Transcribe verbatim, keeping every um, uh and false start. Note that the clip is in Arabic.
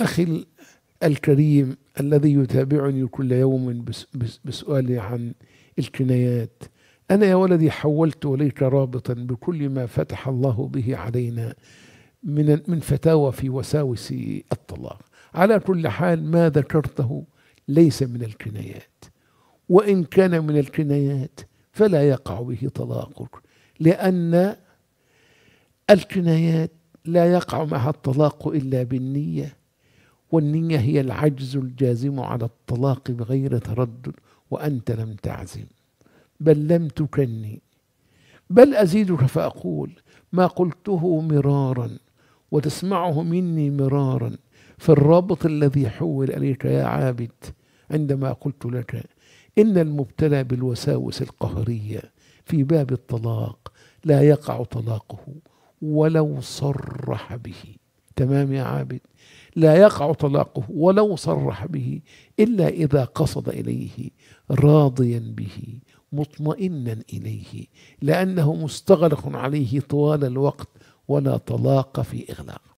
أخي الكريم الذي يتابعني كل يوم بس بس بسؤالي عن الكنايات، أنا يا ولدي حولت إليك رابطا بكل ما فتح الله به علينا من من فتاوى في وساوس الطلاق. على كل حال ما ذكرته ليس من الكنايات، وإن كان من الكنايات فلا يقع به طلاقك، لأن الكنايات لا يقع معها الطلاق إلا بالنية، والنية هي العجز الجازم على الطلاق بغير تردد، وأنت لم تعزم بل لم تكني. بل أزيدك فأقول ما قلته مرارا وتسمعه مني مرارا في الرابط الذي حول إليك يا عابد، عندما قلت لك إن المبتلى بالوساوس القهرية في باب الطلاق لا يقع طلاقه ولو صرح به. تمام يا عابد؟ لا يقع طلاقه ولو صرح به إلا إذا قصد إليه راضيا به مطمئنا إليه، لأنه مستغلق عليه طوال الوقت، ولا طلاق في إغلاق.